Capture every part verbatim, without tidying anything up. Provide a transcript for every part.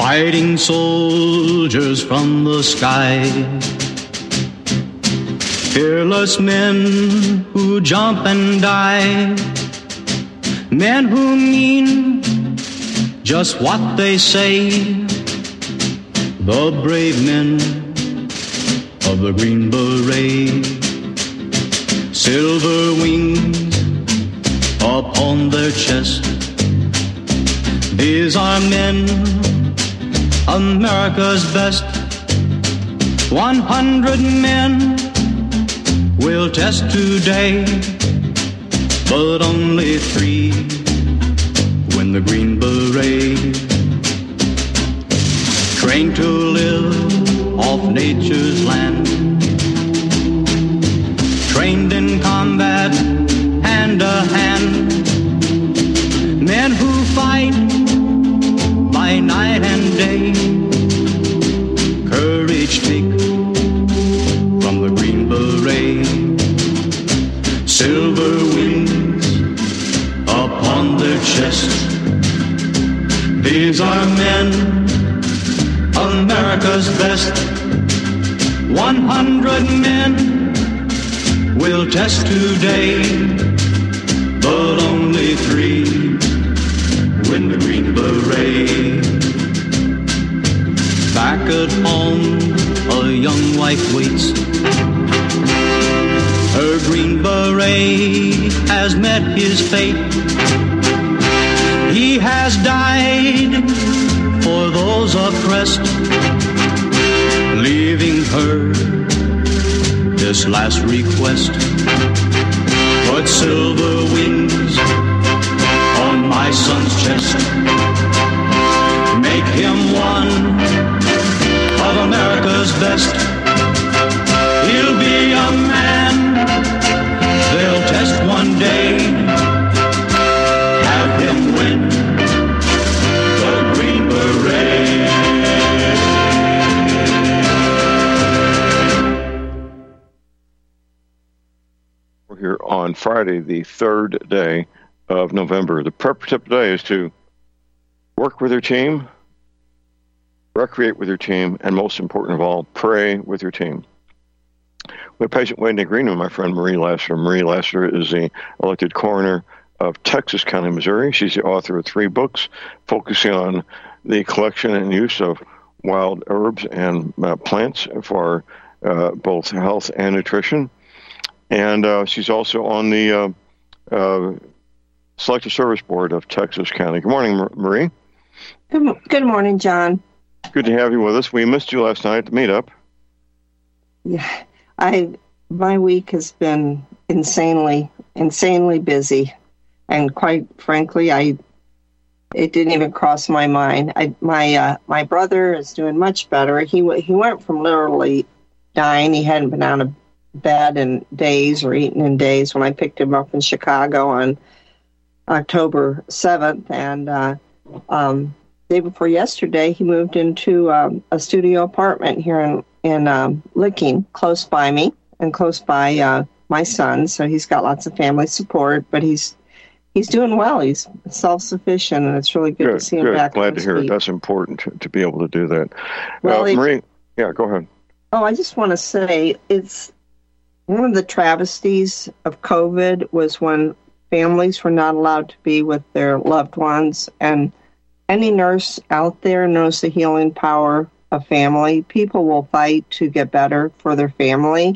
fighting soldiers from the sky. Fearless men who jump and die. Men who mean just what they say. The brave men of the Green Beret. Silver wings upon their chest. These are men, America's best. One hundred men will test today, but only three win the Green Beret. Trained to live off nature's land. Trained in combat, hand to hand. Men who fight by night and day. Courage take from the Green Beret. Silver wings upon their chest. These are men, America's best. One hundred men will test today, but only three win the Green Beret. Back at home, a young wife waits. Her Green Beret has met his fate. He has died for those oppressed, leaving her this last request. Put silver wings on my son's chest. Make him one of America's best. He'll be a man they'll test one day. Have him win the Green Beret. We're here on Friday, the third day of November. The prep tip today is to work with your team, recreate with your team, and most important of all, pray with your team. We have patient waiting agreement with my friend Marie Lassiter. Marie Lassiter is the elected coroner of Texas County, Missouri. She's the author of three books focusing on the collection and use of wild herbs and uh, plants for uh, both health and nutrition. And uh, she's also on the uh, uh, Selective Service Board of Texas County. Good morning, Marie. Good, good morning, John. Good to have you with us. We missed you last night at the meetup. Yeah, I my week has been insanely, insanely busy, and quite frankly, I it didn't even cross my mind. I my uh, my brother is doing much better. He he went from literally dying. He hadn't been out of bed in days or eaten in days when I picked him up in Chicago on October seventh, and uh, um, day before yesterday, he moved into um, a studio apartment here in in um, Licking, close by me and close by uh, my son. So he's got lots of family support, but he's he's doing well. He's self-sufficient, and it's really good, good to see him good. back. Glad to hear feet. it. That's important to, to be able to do that. Well, uh, Marie, yeah, go ahead. Oh, I just want to say it's one of the travesties of COVID was when families were not allowed to be with their loved ones, and any nurse out there knows the healing power of family. People will fight to get better for their family.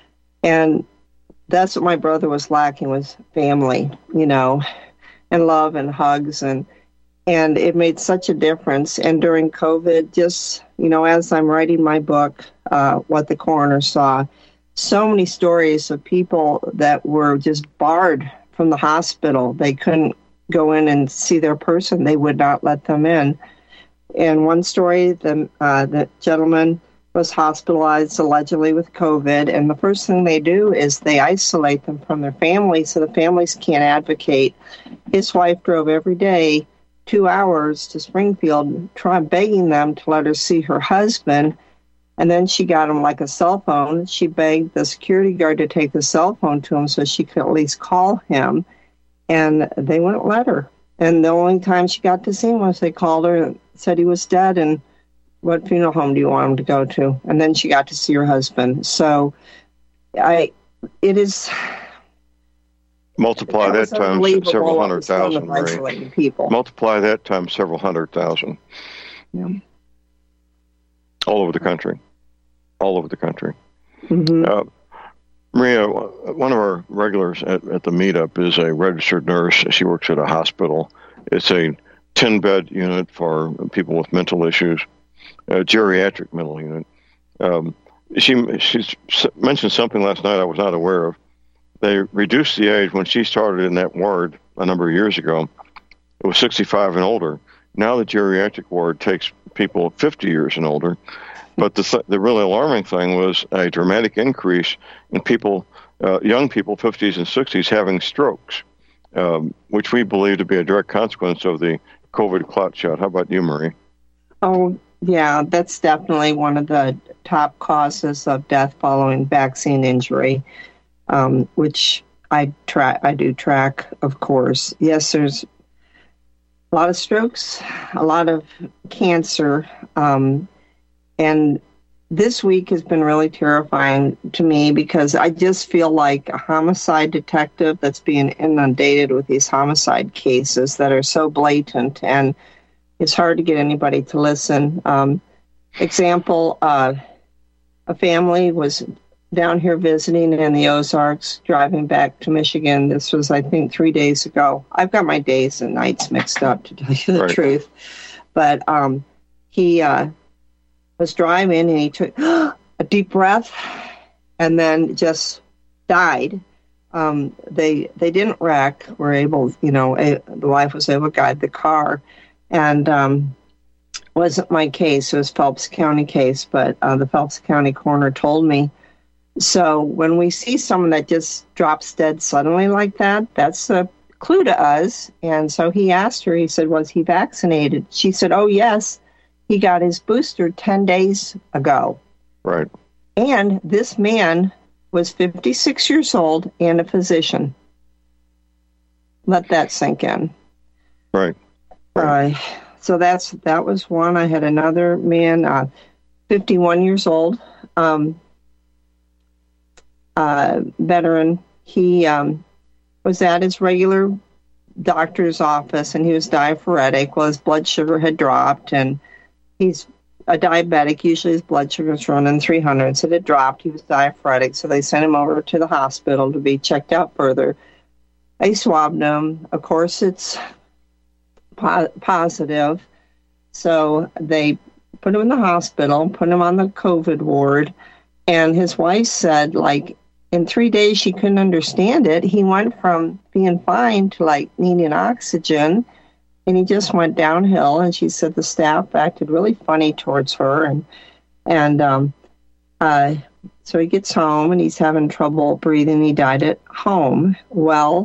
And that's what my brother was lacking, was family, you know, and love and hugs. And, and it made such a difference. And during COVID, just, you know, as I'm writing my book, uh, What the Coroner Saw, so many stories of people that were just barred from the hospital. They couldn't go in and see their person. They would not let them in. In one story, the, uh, the gentleman was hospitalized allegedly with COVID, and the first thing they do is they isolate them from their family so the families can't advocate. His wife drove every day two hours to Springfield, trying begging them to let her see her husband, and then she got him like a cell phone. She begged the security guard to take the cell phone to him so she could at least call him, and they wouldn't let her. And the only time she got to see him was they called her and said he was dead, and what funeral home do you want him to go to? And then she got to see her husband. So I, it is... Multiply that, that times several hundred thousand, Marie. People. Multiply that times several hundred thousand. Yeah. All over the country. All over the country. Mm-hmm. Uh, Maria, one of our regulars at, at the meetup is a registered nurse. She works at a hospital. It's a ten-bed unit for people with mental issues, a geriatric mental unit. Um, she she's mentioned something last night I was not aware of. They reduced the age when she started in that ward a number of years ago. It was sixty-five and older. Now the geriatric ward takes people fifty years and older. But the th- the really alarming thing was a dramatic increase in people, uh, young people, fifties and sixties, having strokes, um, which we believe to be a direct consequence of the COVID clot shot. How about you, Marie? Oh, yeah, that's definitely one of the top causes of death following vaccine injury. Um, which I track, I do track, of course. Yes, there's a lot of strokes, a lot of cancer, um, and this week has been really terrifying to me because I just feel like a homicide detective that's being inundated with these homicide cases that are so blatant, and it's hard to get anybody to listen. Um, example, uh, a family was down here visiting in the Ozarks, driving back to Michigan. This was, I think, three days ago. I've got my days and nights mixed up, to tell you the right. truth. But um, he uh, was driving, and he took a deep breath and then just died. Um, they they didn't wreck. Were able, you know, a, the wife was able to guide the car. And um, wasn't my case. It was Phelps County case, but uh, the Phelps County coroner told me. So when we see someone that just drops dead suddenly like that, that's a clue to us. And so he asked her, he said, was he vaccinated? She said, oh, yes, he got his booster ten days ago. Right. And this man was fifty-six years old and a physician. Let that sink in. Right. right. Uh, so that's that was one. I had another man, uh, fifty-one years old, um, Uh, veteran. He um, was at his regular doctor's office, and he was diaphoretic. Well, his blood sugar had dropped, and he's a diabetic. Usually his blood sugar is running three hundred, so it had dropped. He was diaphoretic, so they sent him over to the hospital to be checked out further. They swabbed him. Of course, it's po- positive, so they put him in the hospital, put him on the COVID ward, and his wife said, like, in three days, she couldn't understand it. He went from being fine to, like, needing oxygen, and he just went downhill. And she said the staff acted really funny towards her. And and um, uh, so he gets home, and he's having trouble breathing. He died at home. Well,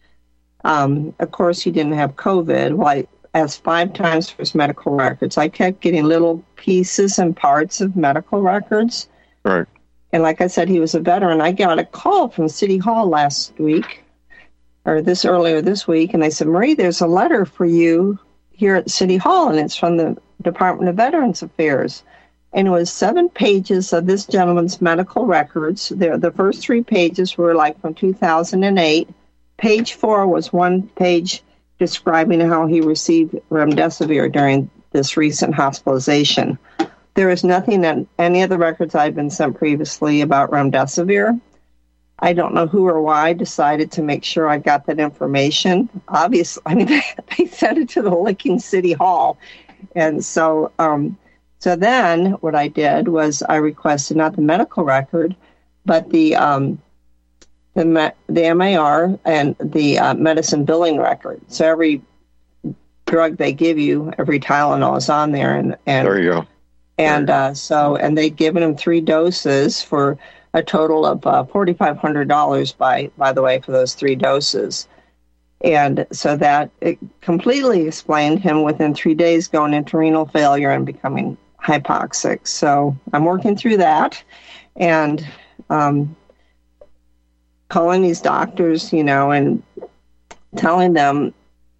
um, of course, he didn't have COVID. Well, I asked five times for his medical records. I kept getting little pieces and parts of medical records. Right. And like I said, he was a veteran. I got a call from City Hall last week, or this earlier this week, and they said, Marie, there's a letter for you here at City Hall, and it's from the Department of Veterans Affairs. And it was seven pages of this gentleman's medical records. The, the first three pages were like from two thousand eight. Page four was one page describing how he received remdesivir during this recent hospitalization. There is nothing in any of the records I've been sent previously about remdesivir. I don't know who or why decided to make sure I got that information. Obviously, I mean, they, they sent it to the Licking City Hall. And so um, so then what I did was I requested not the medical record, but the um, the, the M A R and the uh, medicine billing record. So every drug they give you, every Tylenol is on there. And, and there you go. And uh, so, and they'd given him three doses for a total of uh, four thousand five hundred dollars, by, by the way, for those three doses. And so that it completely explained him within three days going into renal failure and becoming hypoxic. So I'm working through that and um, calling these doctors, you know, and telling them,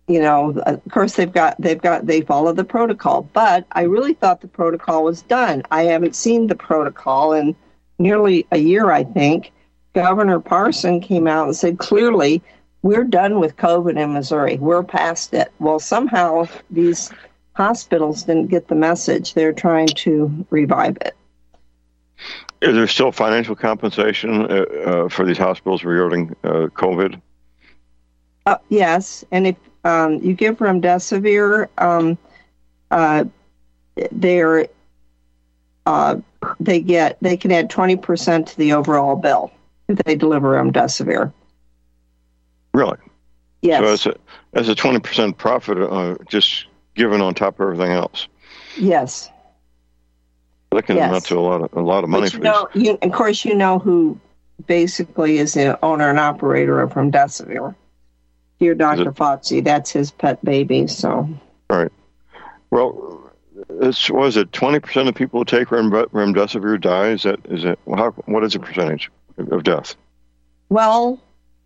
you know, of course they've got they've got they follow the protocol, but I really thought the protocol was done. I haven't seen the protocol in nearly a year, I think. Governor Parson came out and said clearly, we're done with COVID in Missouri. We're past it. Well, somehow these hospitals didn't get the message. They're trying to revive it. Is there still financial compensation uh, uh, for these hospitals regarding uh, COVID? Uh, yes, and if um, you give remdesivir, um, uh, they're uh, they get they can add twenty percent to the overall bill if they deliver remdesivir. Really? Yes. So as a as a twenty percent profit, uh, just given on top of everything else. Yes. That can yes. amount to a lot of a lot of money but you for know, these. You, of course, you know who basically is the owner and operator of remdesivir. Dear Doctor Fauci, that's his pet baby. So. All right. Well, it's, was it twenty percent of people who take rem, remdesivir die? Is that is it? How, what is the percentage of death? Well,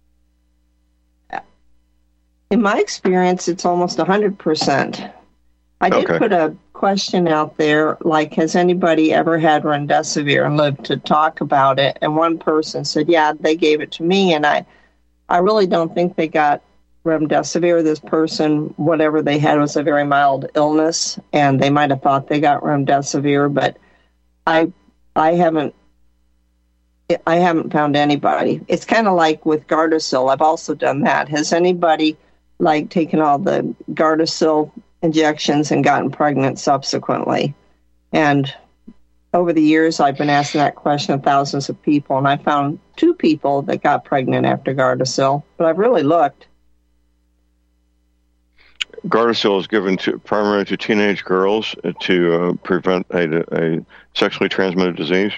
in my experience, it's almost one hundred percent. I did okay. put a question out there, like, has anybody ever had remdesivir and lived to talk about it? And one person said, yeah, they gave it to me. And I, I really don't think they got remdesivir. This person, whatever they had was a very mild illness, and they might have thought they got remdesivir, but I, I haven't, I haven't found anybody. It's kind of like with Gardasil. I've also done that. Has anybody like taken all the Gardasil injections and gotten pregnant subsequently? And over the years, I've been asking that question of thousands of people, and I found two people that got pregnant after Gardasil, but I've really looked. Gardasil is given to primarily to teenage girls to uh, prevent a, a sexually transmitted disease.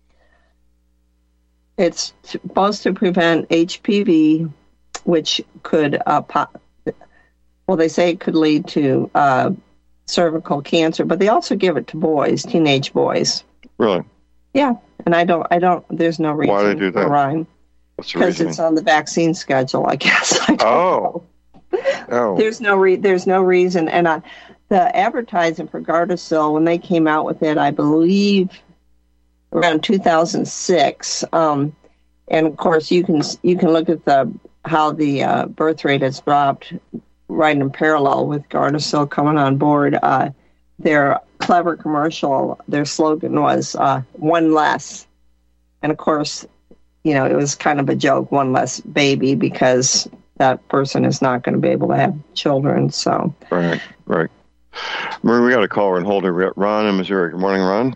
It's supposed to prevent H P V, which could, uh, pop, well, they say it could lead to uh, cervical cancer, but they also give it to boys, teenage boys. Really? Yeah, and I don't, I don't. There's no reason. Why do they do that? Rhyme. What's the Because reasoning? it's on the vaccine schedule, I guess. I don't Oh. know. Oh. There's no re- there's no reason, and I, the advertising for Gardasil when they came out with it, I believe around two thousand six. Um, and of course, you can you can look at the how the uh, birth rate has dropped right in parallel with Gardasil coming on board. Uh, their clever commercial, their slogan was uh, "one less," and of course, you know, it was kind of a joke, "one less baby," because that person is not going to be able to have children. So right, right. Marie, we got a caller and hold it. We got Ron in Missouri. Good morning, Ron.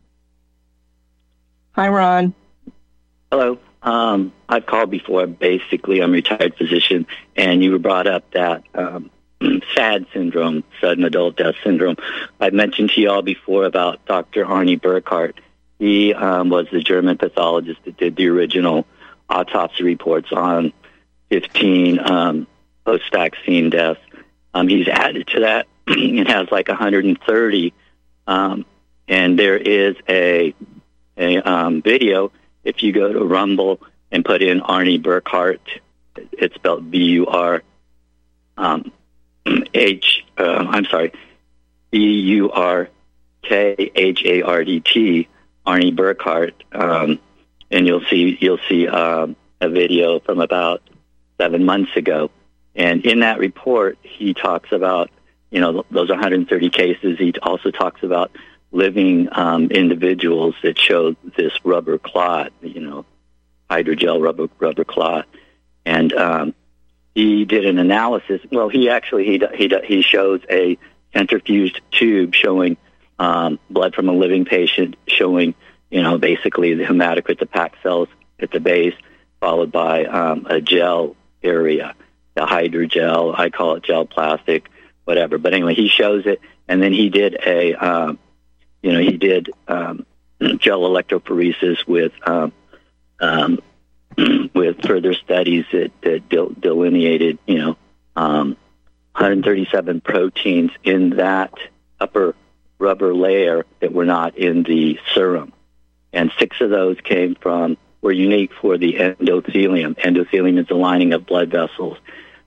Hi, Ron. Hello. Um, I've called before. Basically, I'm a retired physician, and you brought up that um, SAD syndrome, sudden adult death syndrome. I've mentioned to you all before about Doctor Arnie Burkhardt. He um, was the German pathologist that did the original autopsy reports on fifteen um, post-vaccine deaths. Um, he's added to that. It has like one hundred thirty, um, and there is a a um, video. If you go to Rumble and put in Arnie Burkhardt, it's spelled B U R um, H. Uh, I'm sorry, B U R K H A R D T, Arnie Burkhardt, um, and you'll see you'll see um, a video from about seven months ago. And in that report, he talks about, you know, those one hundred thirty cases. He also talks about living um, individuals that showed this rubber clot, you know, hydrogel rubber rubber clot. And um, he did an analysis. Well, he actually, he he he shows a centrifuged tube showing um, blood from a living patient, showing, you know, basically the hematocrit, the packed cells at the base, followed by um, a gel area, the hydrogel. I call it gel plastic, whatever. But anyway, he shows it, and then he did a, um, you know, he did um, gel electrophoresis with um, um, with further studies that, that del- delineated, you know, um, one hundred thirty-seven proteins in that upper rubber layer that were not in the serum, and six of those came from were unique for the endothelium. Endothelium is the lining of blood vessels.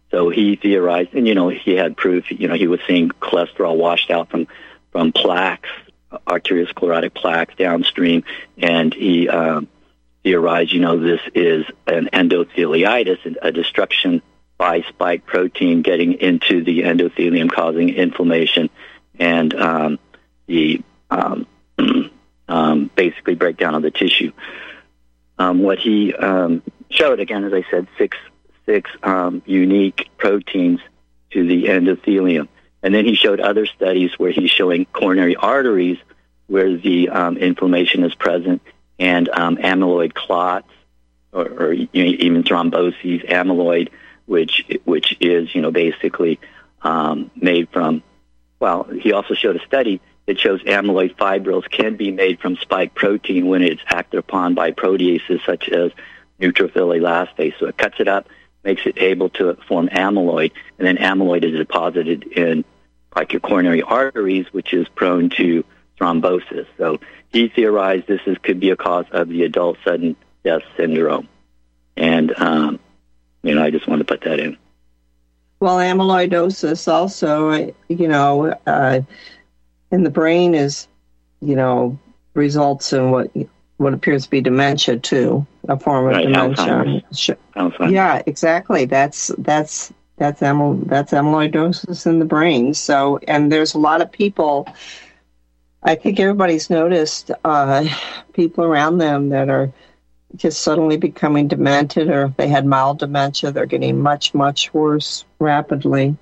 So he theorized, and, you know, he had proof, you know, he was seeing cholesterol washed out from, from plaques, arteriosclerotic plaques downstream, and he um, theorized, you know, this is an endotheliitis, a destruction by spike protein getting into the endothelium, causing inflammation and um, the um, um, basically breakdown of the tissue. Um, what he um, showed, again, as I said, six six um, unique proteins to the endothelium. And then he showed other studies where he's showing coronary arteries where the um, inflammation is present, and um, amyloid clots, or, or you know, even thromboses, amyloid, which which is, you know, basically um, made from, well, he also showed a study that shows amyloid fibrils can be made from spike protein when it's acted upon by proteases such as neutrophil elastase. So it cuts it up, makes it able to form amyloid, and then amyloid is deposited in like your coronary arteries, which is prone to thrombosis. So he theorized this is, could be a cause of the adult sudden death syndrome. And, um, you know, I just wanted to put that in. Well, amyloidosis also, you know, uh, in the brain is, you know, results in what what appears to be dementia too, a form of right, dementia. Alzheimer's. Alzheimer's. Yeah, exactly. That's that's that's amyl, that's amyloidosis in the brain. So, and there's a lot of people. I think everybody's noticed uh, people around them that are just suddenly becoming demented, or if they had mild dementia, they're getting much, much worse rapidly.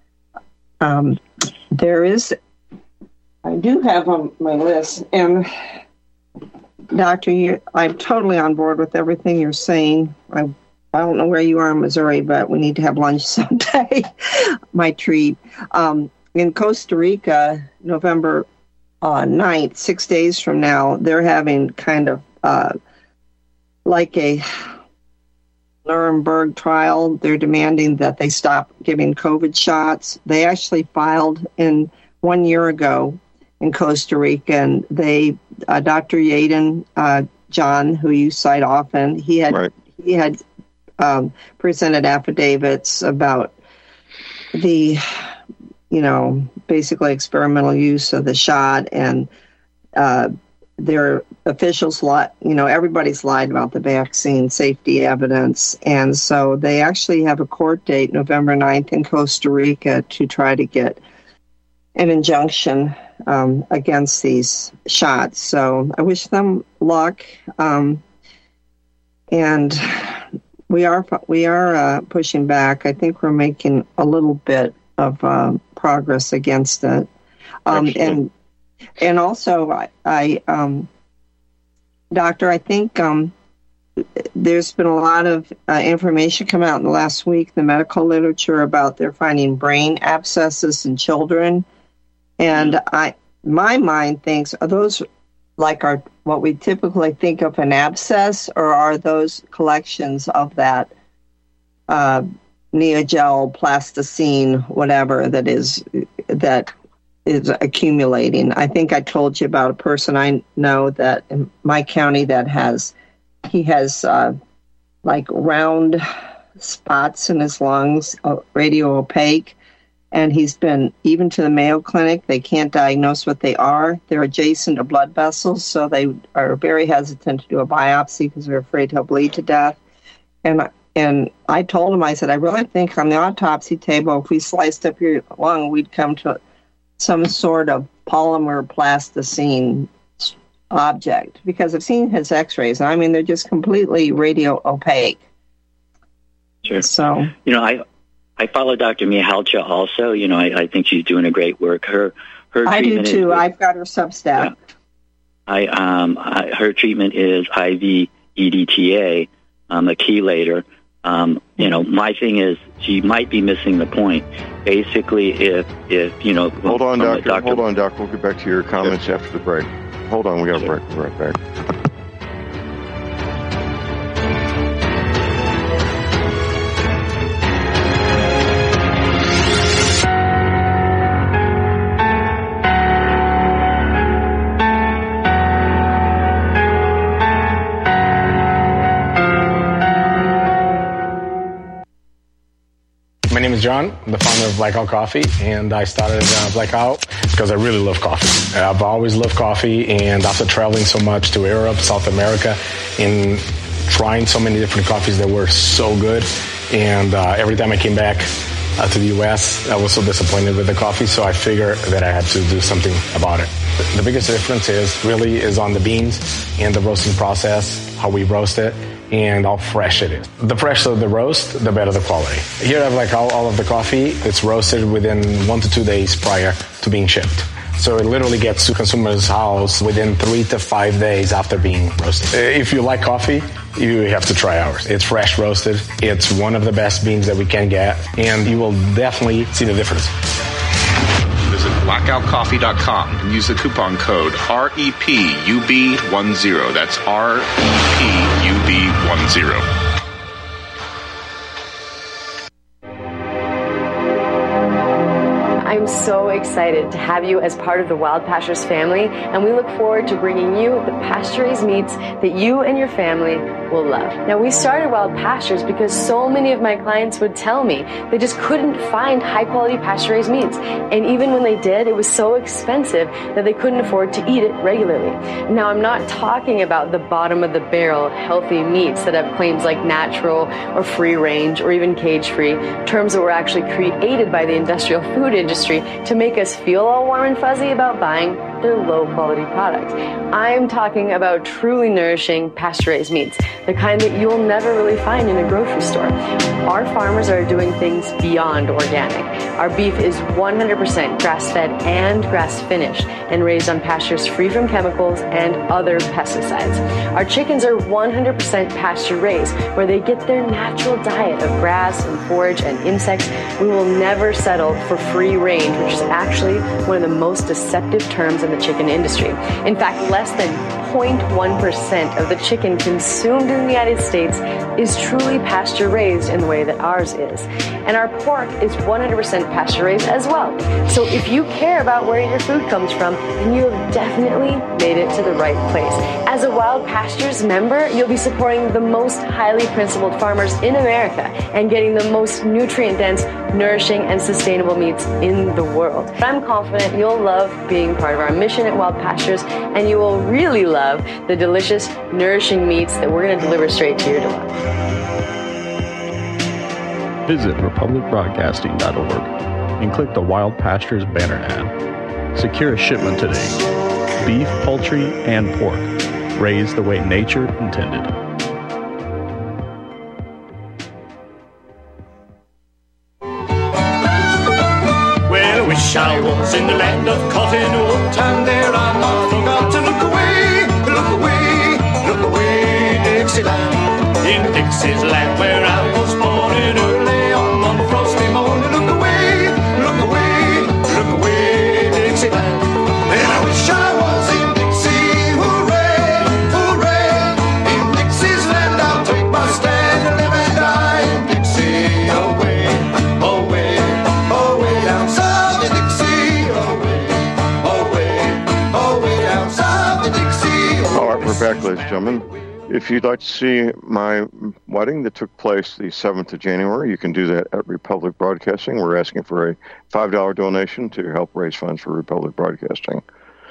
Um, there is, I do have on my list, and Doctor, you, I'm totally on board with everything you're saying. I, I don't know where you are in Missouri, but we need to have lunch someday. My treat. Um, in Costa Rica, November uh, ninth, six days from now, they're having kind of uh, like a Nuremberg trial. They're demanding that they stop giving COVID shots. They actually filed in one year ago in Costa Rica, and they, uh, Doctor Yaden, uh, John, who you cite often, he had right. he had um, presented affidavits about the, you know, basically experimental use of the shot, and uh, their officials lied, you know, everybody's lied about the vaccine safety evidence. And so they actually have a court date, November ninth in Costa Rica, to try to get an injunction um, against these shots. So I wish them luck. Um, and we are, we are uh, pushing back. I think we're making a little bit of uh, progress against it. Um, and And also, I, I um, Doctor, I think um, there's been a lot of uh, information come out in the last week, the medical literature, about they're finding brain abscesses in children. And I, my mind thinks, are those like our what we typically think of an abscess, or are those collections of that uh, neogel, plasticine, whatever that is that is accumulating? I think I told you about a person I know that in my county that has, he has uh, like round spots in his lungs, uh, radio opaque, and he's been even to the Mayo Clinic. They can't diagnose what they are. They're adjacent to blood vessels, so they are very hesitant to do a biopsy because they're afraid he'll bleed to death. And and I told him, I said, I really think on the autopsy table, if we sliced up your lung, we'd come to some sort of polymer plasticine object, because I've seen his x-rays. I mean, they're just completely radio opaque. Sure. So, you know, I I follow Doctor Mihalcha also. You know, I, I think she's doing a great work. Her her I do treatment too. is, I've got her Substack. Yeah. I um I, her treatment is I V E D T A, um, a chelator. Um, you know, my thing is she might be missing the point. Basically, if if you know, Hold on, doctor. doctor. Hold on, doc. We'll get back to your comments sure. after the break. Hold on, we got to Sure. break. We're right back. My name is John. I'm the founder of Blackout Coffee, and I started uh, Blackout because I really love coffee. I've always loved coffee, and after traveling so much to Europe, South America, and trying so many different coffees that were so good, and uh, every time I came back uh, to the U S, I was so disappointed with the coffee, so I figured that I had to do something about it. The biggest difference is really is on the beans and the roasting process, how we roast it, and how fresh it is. The fresher the roast, the better the quality. Here I have like all, all of the coffee. It's roasted within one to two days prior to being shipped. So it literally gets to consumer's house within three to five days after being roasted. If you like coffee, you have to try ours. It's fresh roasted. It's one of the best beans that we can get, and you will definitely see the difference. Visit blackout coffee dot com and use the coupon code R E P U B ten. That's R E P U B ten. I'm so excited to have you as part of the Wild Pastures family, and we look forward to bringing you the pasture-raised meats that you and your family will love. Now, we started Wild Pastures because so many of my clients would tell me they just couldn't find high-quality pasture-raised meats, and even when they did, it was so expensive that they couldn't afford to eat it regularly. Now, I'm not talking about the bottom-of-the-barrel healthy meats that have claims like natural or free-range or even cage-free, terms that were actually created by the industrial food industry to make us feel all warm and fuzzy about buying their low-quality products. I'm talking about truly nourishing pasture-raised meats, the kind that you'll never really find in a grocery store. Our farmers are doing things beyond organic. Our beef is one hundred percent grass-fed and grass-finished and raised on pastures free from chemicals and other pesticides. Our chickens are one hundred percent pasture-raised, where they get their natural diet of grass and forage and insects. We will never settle for free range, which is actually one of the most deceptive terms in the chicken industry. In fact, less than zero point one percent of the chicken consumed in the United States is truly pasture-raised in the way that ours is. And our pork is one hundred percent pasture-raised as well. So if you care about where your food comes from, then you have definitely made it to the right place. As a Wild Pastures member, you'll be supporting the most highly principled farmers in America and getting the most nutrient-dense, nourishing, and sustainable meats in the world. I'm confident you'll love being part of our mission at Wild Pastures, and you will really love the delicious, nourishing meats that we're going to deliver straight to your door. Visit republic broadcasting dot org and click the Wild Pastures banner ad. Secure a shipment today. Beef, poultry, and pork, raised the way nature intended. Well, I wish I was in the land of cotton wool, and there I'm not forgot to look away, look away, look away, Dixieland. In Dixie's land where I was born in early on one frosty morning. Look away, look away, look away, Dixieland. And I wish I was in Dixie, hooray, hooray. In Dixie's land I'll take my stand and live and die in Dixie. Away, away, away down south in Dixie. Away, away, away down south in Dixie. All right, we're back, ladies and gentlemen. If you'd like to see my wedding that took place the seventh of January, you can do that at Republic Broadcasting. We're asking for a five dollars donation to help raise funds for Republic Broadcasting.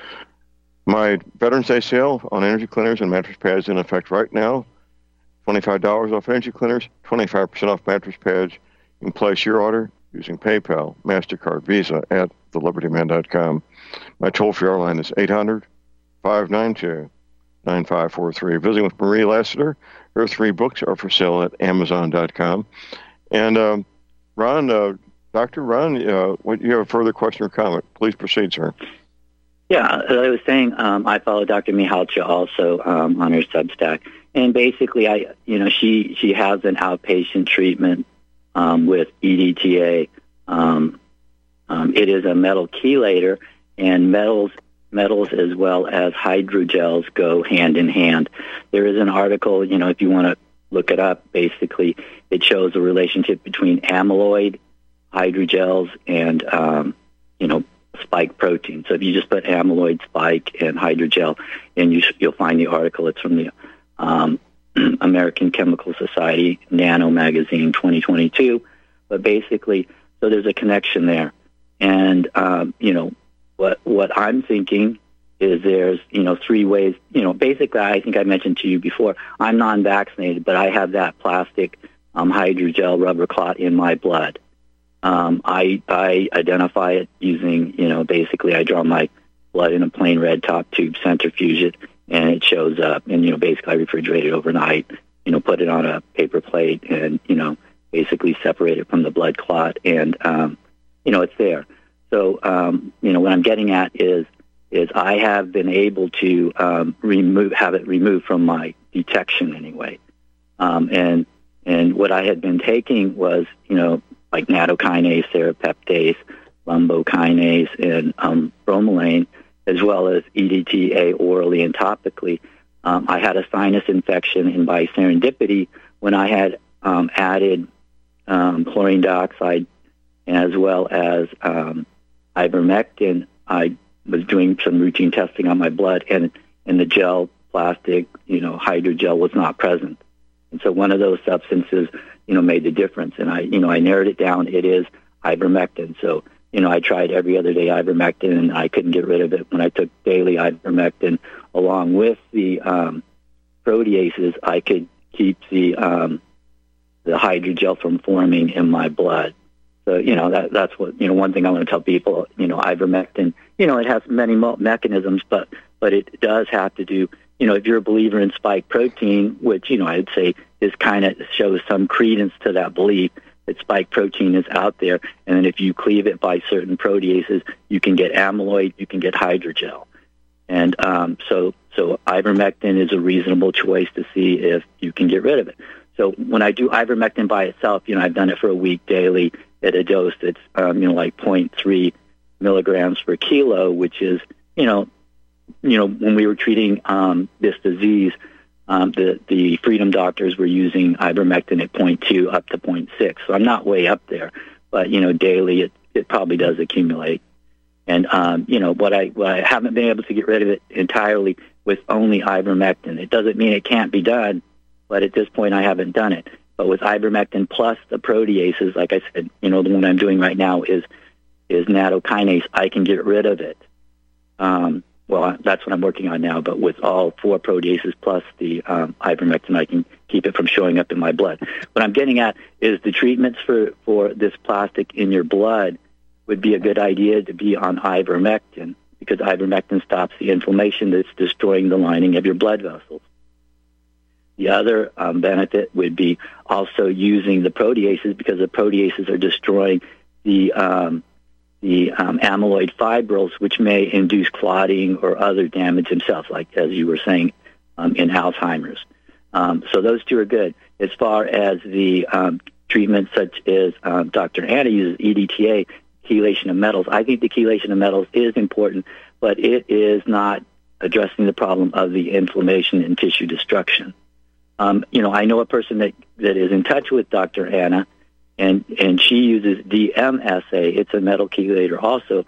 My Veterans Day sale on energy cleaners and mattress pads is in effect right now. twenty-five dollars off energy cleaners, twenty-five percent off mattress pads. You can place your order using PayPal, MasterCard, Visa at the liberty man dot com. My toll-free line is eight hundred, five nine two, nine five four three. Visiting with Marie Lassiter. Her three books are for sale at amazon dot com. And uh, Ron, uh, Doctor Ron, uh, what, you have a further question or comment? Please proceed, sir. Yeah, as I was saying, um, I follow Doctor Mihalcha also um, on her Substack, and basically, I, you know, she she has an outpatient treatment um, with E D T A. Um, um, it is a metal chelator, and metals metals as well as hydrogels go hand in hand. There is an article, you know, if you want to look it up, basically, it shows a relationship between amyloid, hydrogels, and um, you know. spike protein. So if you just put amyloid, spike, and hydrogel, and you, you'll find the article. It's from the um, American Chemical Society Nano Magazine twenty twenty-two. but basically, so there's a connection there. And, um, you know, what what I'm thinking is there's, you know, three ways. You know, basically, I think I mentioned to you before, I'm non-vaccinated, but I have that plastic um, hydrogel rubber clot in my blood. Um, I I identify it using, you know, basically I draw my blood in a plain red top tube, centrifuge it, and it shows up. And, you know, basically I refrigerate it overnight, you know, put it on a paper plate and, you know, basically separate it from the blood clot. And, um, you know, it's there. So, um, you know, what I'm getting at is, is I have been able to um, remove, have it removed from my detection anyway. Um, and and what I had been taking was, you know, like nattokinase, serrapeptase, lumbokinase, and um, bromelain, as well as E D T A orally and topically. Um, I had a sinus infection, and by serendipity, when I had um, added um, chlorine dioxide as well as um, ivermectin, I was doing some routine testing on my blood, and and the gel, plastic, you know, hydrogel was not present. And so one of those substances, you know, made the difference. And I, you know, I narrowed it down. It is ivermectin. So, you know, I tried every other day ivermectin, and I couldn't get rid of it. When I took daily ivermectin along with the um, proteases, I could keep the um, the hydrogel from forming in my blood. So, you know, that that's what, you know, one thing I want to tell people, you know, ivermectin, you know, it has many mo- mechanisms, but but it does have to do, you know, if you're a believer in spike protein, which, you know, I'd say is kind of shows some credence to that belief that spike protein is out there. And then if you cleave it by certain proteases, you can get amyloid, you can get hydrogel. And um, so so ivermectin is a reasonable choice to see if you can get rid of it. So when I do ivermectin by itself, you know, I've done it for a week daily at a dose that's, um, you know, like zero point three milligrams per kilo, which is, you know, you know, when we were treating um, this disease, um, the, the Freedom doctors were using ivermectin at zero point two up to zero point six. So I'm not way up there, but, you know, daily it, it probably does accumulate. And, um, you know, what I, what I haven't been able to get rid of it entirely with only ivermectin. It doesn't mean it can't be done, but at this point I haven't done it. But with ivermectin plus the proteases, like I said, you know, the one I'm doing right now is is nattokinase. I can get rid of it. Um, well, that's what I'm working on now. But with all four proteases plus the um, ivermectin, I can keep it from showing up in my blood. What I'm getting at is the treatments for, for this plastic in your blood would be a good idea to be on ivermectin, because ivermectin stops the inflammation that's destroying the lining of your blood vessels. The other um, benefit would be also using the proteases, because the proteases are destroying the um, the um, amyloid fibrils, which may induce clotting or other damage themselves, like as you were saying um, in Alzheimer's. Um, so those two are good. As far as the um, treatments such as um, Doctor Anna uses E D T A, chelation of metals, I think the chelation of metals is important, but it is not addressing the problem of the inflammation and tissue destruction. Um, you know, I know a person that, that is in touch with Doctor Anna, and, and she uses D M S A. It's a metal chelator also,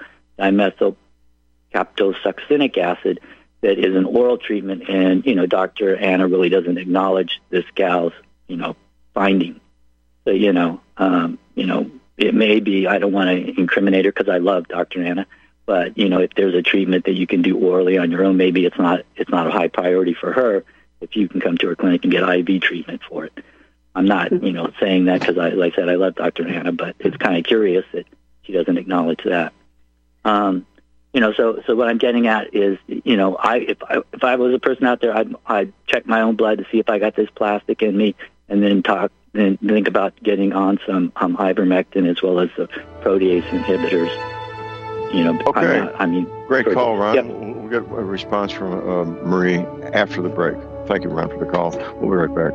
dimethylcaptosuccinic acid, that is an oral treatment. And, you know, Doctor Anna really doesn't acknowledge this gal's, you know, finding. So, you know, um, you know, it may be, I don't want to incriminate her because I love Doctor Anna, but, you know, if there's a treatment that you can do orally on your own, maybe it's not it's not a high priority for her. If you can come to her clinic and get I V treatment for it. I'm not, you know, saying that because, I, like I said, I love Doctor Anna, but it's kind of curious that she doesn't acknowledge that. Um, you know, so so what I'm getting at is, you know, I if I if I was a person out there, I'd I'd check my own blood to see if I got this plastic in me, and then talk and think about getting on some um, ivermectin as well as the protease inhibitors. You know, okay. Not, I mean, great call, Ron. Yep. We'll get a response from uh, Marie after the break. Thank you, Ron, for the call. We'll be right back.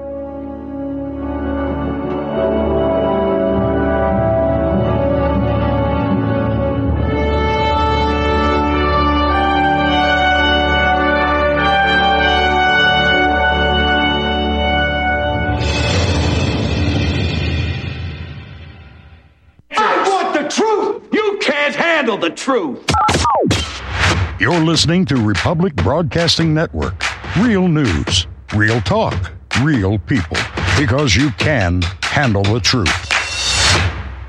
I want the truth! You can't handle the truth! You're listening to Republic Broadcasting Network. Real news, real talk, real people. Because you can handle the truth.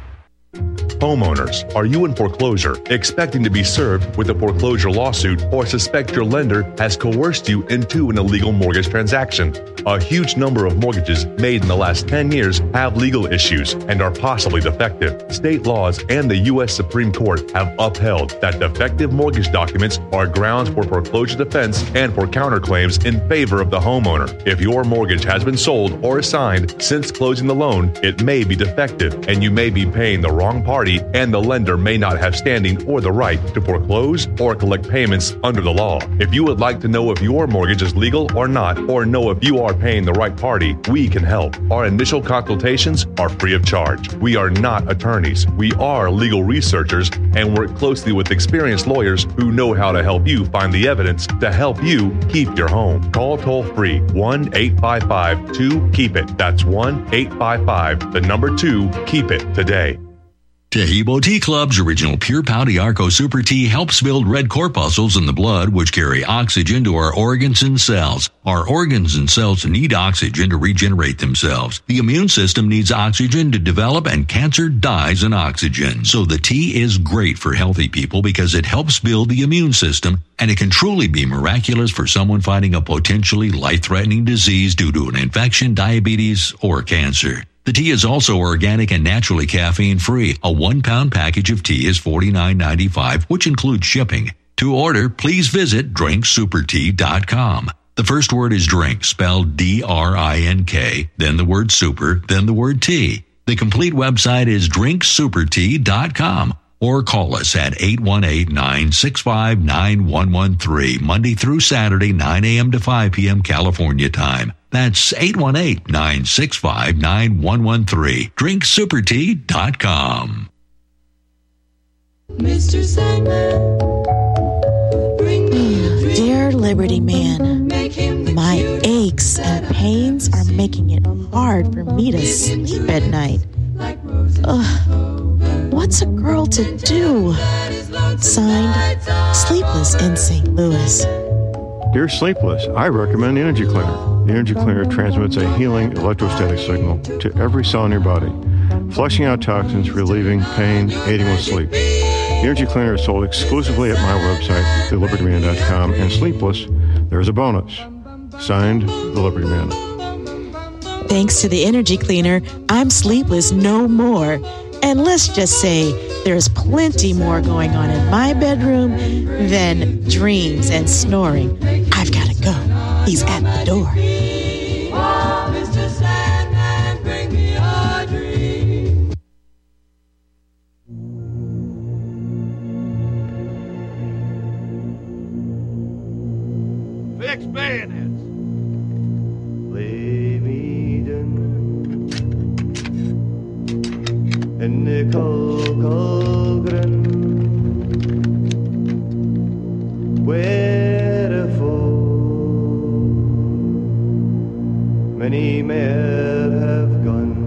Homeowners, are you in foreclosure, expecting to be served with a foreclosure lawsuit, or suspect your lender has coerced you into an illegal mortgage transaction? A huge number of mortgages made in the last ten years have legal issues and are possibly defective. State laws and the U S Supreme Court have upheld that defective mortgage documents are grounds for foreclosure defense and for counterclaims in favor of the homeowner. If your mortgage has been sold or assigned since closing the loan, it may be defective and you may be paying the wrong party, and the lender may not have standing or the right to foreclose or collect payments under the law. If you would like to know if your mortgage is legal or not, or know if you are paying the right party, we can help. Our initial consultations are free of charge. We are not attorneys. We are legal researchers and work closely with experienced lawyers who know how to help you find the evidence to help you keep your home. Call toll free one eight five five two keep it. That's one eight five five, the number two, keep it today. Tahibo Tea Club's original Pure Pau D'Arco Super Tea helps build red corpuscles in the blood, which carry oxygen to our organs and cells. Our organs and cells need oxygen to regenerate themselves. The immune system needs oxygen to develop, and cancer dies in oxygen. So the tea is great for healthy people because it helps build the immune system, and it can truly be miraculous for someone fighting a potentially life-threatening disease due to an infection, diabetes, or cancer. The tea is also organic and naturally caffeine-free. A one-pound package of tea is forty-nine ninety-five, which includes shipping. To order, please visit drink super tea dot com. The first word is drink, spelled D R I N K, then the word super, then the word tea. The complete website is drink super tea dot com. Or call us at eight one eight, nine six five, nine one one three, Monday through Saturday, nine a.m. to five p.m. California time. That's eight one eight, nine six five, nine one one three. drink super tea dot com. Mister Sandman, bring me a dream. Dear Liberty Man, my aches and pains are making it hard for me to sleep at night. Ugh, what's a girl to do? Signed, Sleepless in Saint Louis. Dear Sleepless, I recommend the Energy Cleaner. The Energy Cleaner transmits a healing electrostatic signal to every cell in your body, flushing out toxins, relieving pain, aiding with sleep. The Energy Cleaner is sold exclusively at my website, the liberty man dot com, and Sleepless, there's a bonus. Signed, The Liberty Man. Thanks to the Energy Cleaner, I'm sleepless no more. And let's just say there's plenty more going on in my bedroom than dreams and snoring. I've got to go. He's at the door. Oh, Mister Sandman, bring me a dream. Fix bayonets. Lay me down in the Colgren, wherefore many men have gone.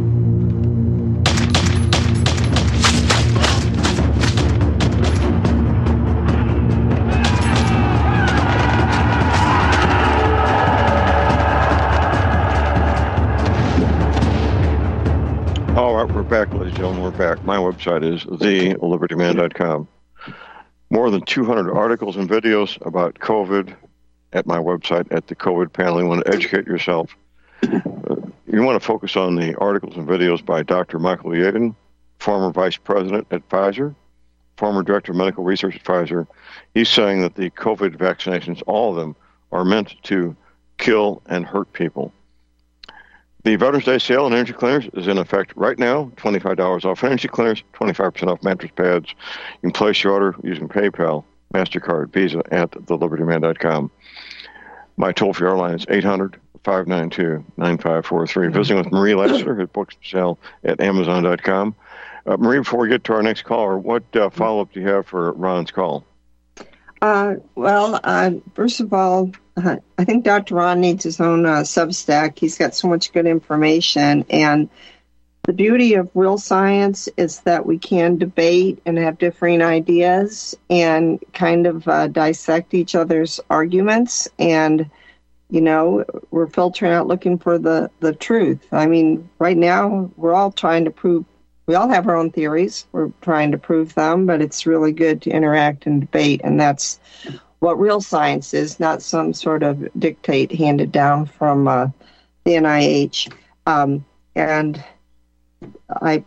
All right, we're back, ladies and gentlemen. We're back. My website is the liberty man dot com. More than two hundred articles and videos about COVID at my website at the COVID panel. You want to educate yourself. Uh, you want to focus on the articles and videos by Doctor Michael Yeadon, former vice president at Pfizer, former director of medical research at Pfizer. He's saying that the COVID vaccinations, all of them, are meant to kill and hurt people. The Veterans Day sale on Energy Cleaners is in effect right now. twenty-five dollars off Energy Cleaners, twenty-five percent off mattress pads. You can place your order using PayPal, MasterCard, Visa at the liberty man dot com. My toll-free line is eight hundred, five nine two, nine five four three. Visiting with Marie Lassiter, her books sell at amazon dot com. Uh, Marie, before we get to our next caller, what uh, follow-up do you have for Ron's call? Uh, well, uh, first of all, uh, I think Doctor Ron needs his own uh, Substack. He's got so much good information. And the beauty of real science is that we can debate and have differing ideas and kind of uh, dissect each other's arguments. And, you know, we're filtering out looking for the, the truth. I mean, right now, we're all trying to prove we all have our own theories. We're trying to prove them, but it's really good to interact and debate, and that's what real science is, not some sort of dictate handed down from uh, the N I H. Um, and I,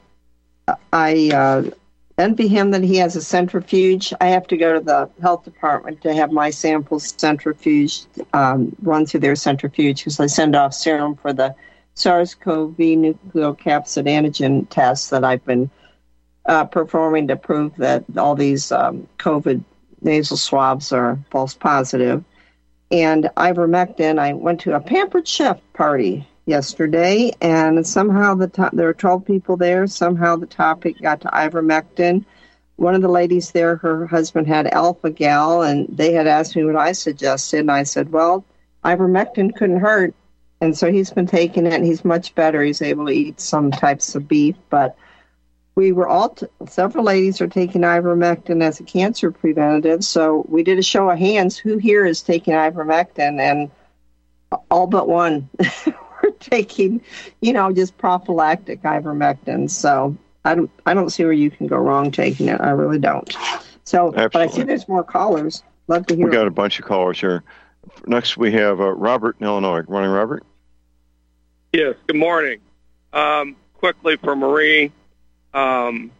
I uh, envy him that he has a centrifuge. I have to go to the health department to have my samples centrifuged, um, run through their centrifuge, because I send off serum for the SARS-C o V nucleocapsid antigen tests that I've been uh, performing to prove that all these um, COVID nasal swabs are false positive. And ivermectin, I went to a Pampered Chef party yesterday, and somehow the to- there were twelve people there. Somehow the topic got to ivermectin. One of the ladies there, her husband had alpha-gal, and they had asked me what I suggested, and I said, well, ivermectin couldn't hurt. And so he's been taking it, and he's much better. He's able to eat some types of beef. But we were all, t- several ladies are taking ivermectin as a cancer preventative. So we did a show of hands. Who here is taking ivermectin? And all but one were taking, you know, just prophylactic ivermectin. So I don't, I don't see where you can go wrong taking it. I really don't. So, Absolutely. But I see there's more callers. Love to hear. We got them. a bunch of callers here. Next, we have uh, Robert in Illinois. Good morning, Robert. Yes, good morning. Um, quickly for Marie, um,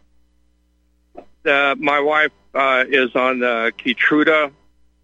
the, my wife uh, is on the Keytruda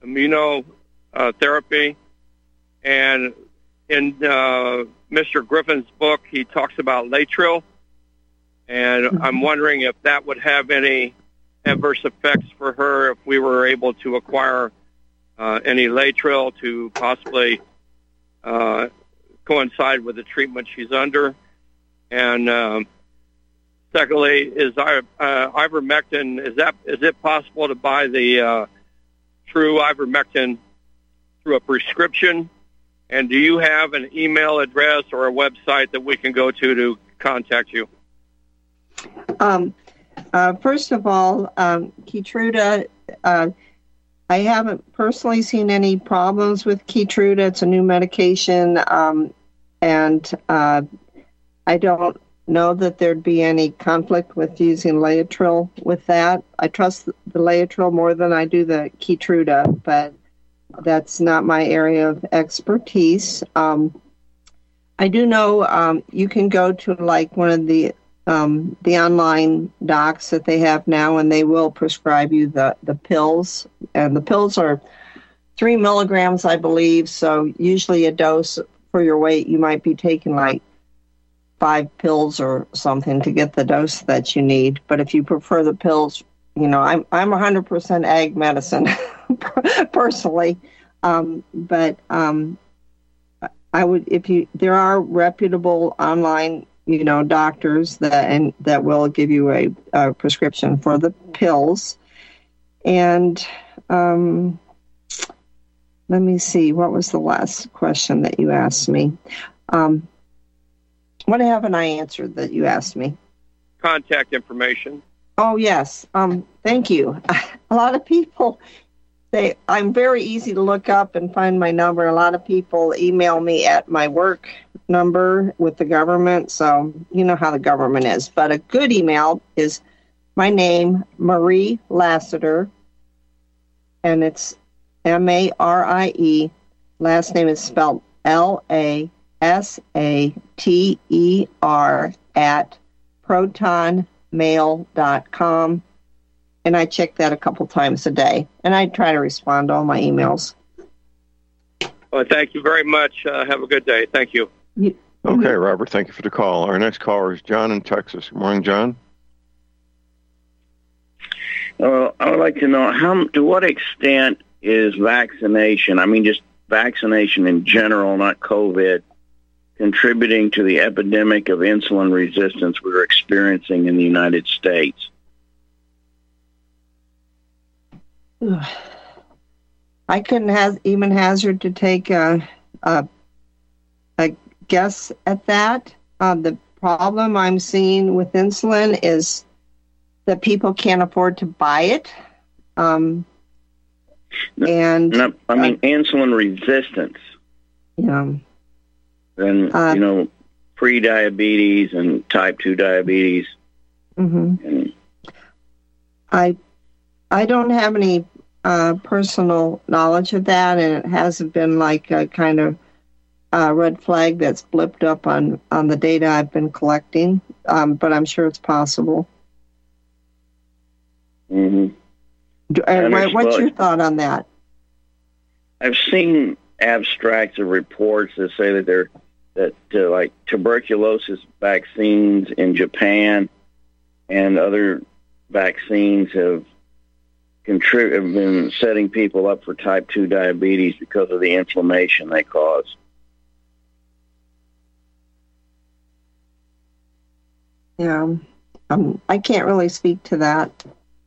immunotherapy, and in uh, Mister Griffin's book, he talks about Latril, and mm-hmm. I'm wondering if that would have any adverse effects for her if we were able to acquire uh, any Latril to possibly uh, coincide with the treatment she's under. And um, secondly, is uh, ivermectin, is that is it possible to buy the uh, true ivermectin through a prescription? And do you have an email address or a website that we can go to to contact you? Um, uh, first of all, um, Keytruda, uh, I haven't personally seen any problems with Keytruda. It's a new medication, um, and uh, I don't know that there'd be any conflict with using Latril with that. I trust the Latril more than I do the Keytruda, but that's not my area of expertise. Um, I do know um, you can go to like one of the um, the online docs that they have now, and they will prescribe you the, the pills. And the pills are three milligrams, I believe. So usually a dose for your weight, you might be taking like five pills or something to get the dose that you need. But if you prefer the pills, you know, I'm I'm one hundred percent ag medicine personally, um, but um, I would if you there are reputable online, you know, doctors that and that will give you a, a prescription for the pills. And um, let me see, what was the last question that you asked me? Um, what haven't I answered that you asked me? Contact information. Oh, yes. Um, thank you. A lot of people, they, I'm very easy to look up and find my number. A lot of people email me at my work number with the government, so you know how the government is. But a good email is my name, Marie Lasater, and it's M A R I E. Last name is spelled L A S A T E R at proton mail dot com, and I check that a couple times a day, and I try to respond to all my emails. Well, thank you very much. Uh, have a good day. Thank you. you okay, Robert, thank you for the call. Our next caller is John in Texas. Good morning, John. Well, I would like to know how to what extent is vaccination, I mean just vaccination in general, not COVID, contributing to the epidemic of insulin resistance we're experiencing in the United States? I couldn't have even hazard to take a, a, a guess at that. Uh, the problem I'm seeing with insulin is that people can't afford to buy it. Um, and no, I mean uh, insulin resistance. Yeah. And, uh, you know, pre-diabetes and type two diabetes. Mm-hmm. I I don't have any uh, personal knowledge of that, and it hasn't been like a kind of uh, red flag that's blipped up on, on the data I've been collecting, um, but I'm sure it's possible. Mm-hmm. Do, uh, what, what's your thought on that? I've seen abstracts or reports that say that they're that uh, like tuberculosis vaccines in Japan and other vaccines have contrib- have been setting people up for type two diabetes because of the inflammation they cause. Yeah, um, I can't really speak to that.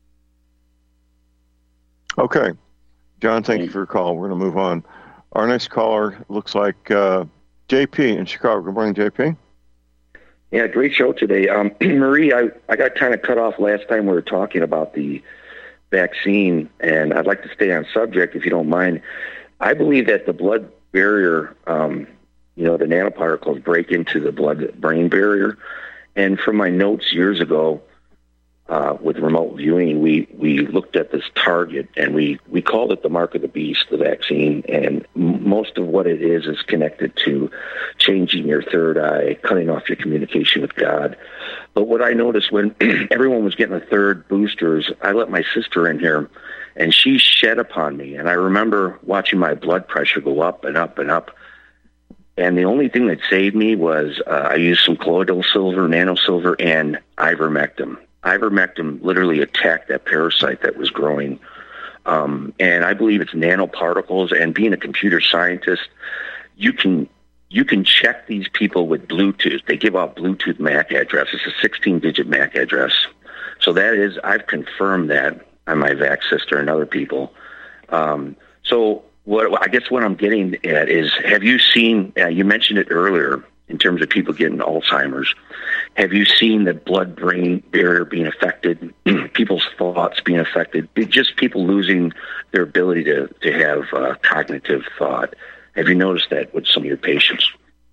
Okay. John, thank you for your call. We're going to move on. Our next caller looks like uh, J P in Chicago. Good morning, J P. Yeah, great show today. Um, Marie, I, I got kind of cut off last time we were talking about the vaccine, and I'd like to stay on subject if you don't mind. I believe that the blood barrier, um, you know, the nanoparticles break into the blood-brain barrier. And from my notes years ago, Uh, with remote viewing, we, we looked at this target, and we, we called it the mark of the beast, the vaccine, and m- most of what it is is connected to changing your third eye, cutting off your communication with God. But what I noticed when everyone was getting the third boosters, I let my sister in here, and she shed upon me, and I remember watching my blood pressure go up and up and up. And the only thing that saved me was uh, I used some colloidal silver, nano silver, and ivermectin. Ivermectin literally attacked that parasite that was growing. Um, and I believe it's nanoparticles. And being a computer scientist, you can you can check these people with Bluetooth. They give out Bluetooth M A C address. It's a sixteen-digit M A C address. So that is, I've confirmed that on my vax sister and other people. Um, so what I guess what I'm getting at is, have you seen, uh, you mentioned it earlier, in terms of people getting Alzheimer's. Have you seen the blood-brain barrier being affected, people's thoughts being affected, just people losing their ability to, to have uh, cognitive thought? Have you noticed that with some of your patients?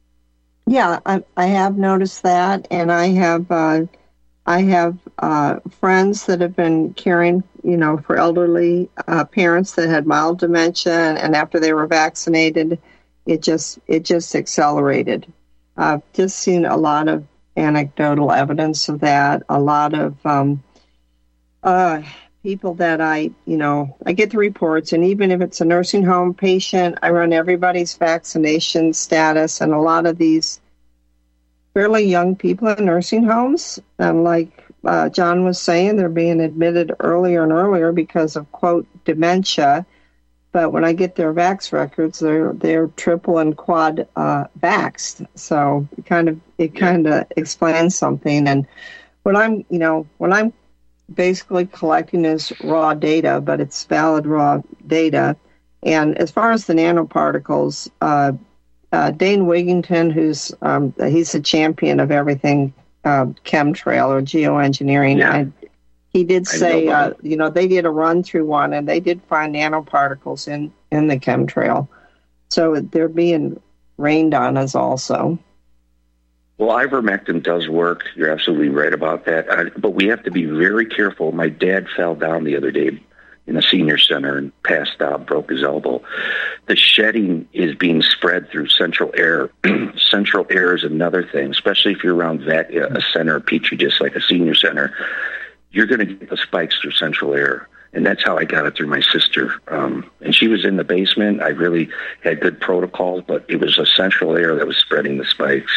Yeah, I, I have noticed that, and I have uh, I have uh, friends that have been caring, you know, for elderly uh, parents that had mild dementia, and after they were vaccinated, it just it just accelerated. I've just seen a lot of anecdotal evidence of that. A lot of um, uh, people that I, you know, I get the reports, and even if it's a nursing home patient, I run everybody's vaccination status, and a lot of these fairly young people in nursing homes, and like uh, John was saying, they're being admitted earlier and earlier because of, quote, dementia. But when I get their vax records, they're they're triple and quad uh, vaxxed. So it kind of it kind of explains something. And what I'm you know what I'm basically collecting is raw data, but it's valid raw data. And as far as the nanoparticles, uh, uh, Dane Wigington, who's um, he's a champion of everything uh, chemtrail or geoengineering. Yeah. I, He did say, uh, you know, they did a run through one, and they did find nanoparticles in, in the chemtrail. So they're being rained on us also. Well, ivermectin does work. You're absolutely right about that. Uh, but we have to be very careful. My dad fell down the other day in a senior center and passed out, broke his elbow. The shedding is being spread through central air. Central air is another thing, especially if you're around that, uh, a center, a petri dish like a senior center. You're going to get the spikes through central air. And that's how I got it through my sister. Um, and she was in the basement. I really had good protocols, but it was a central air that was spreading the spikes.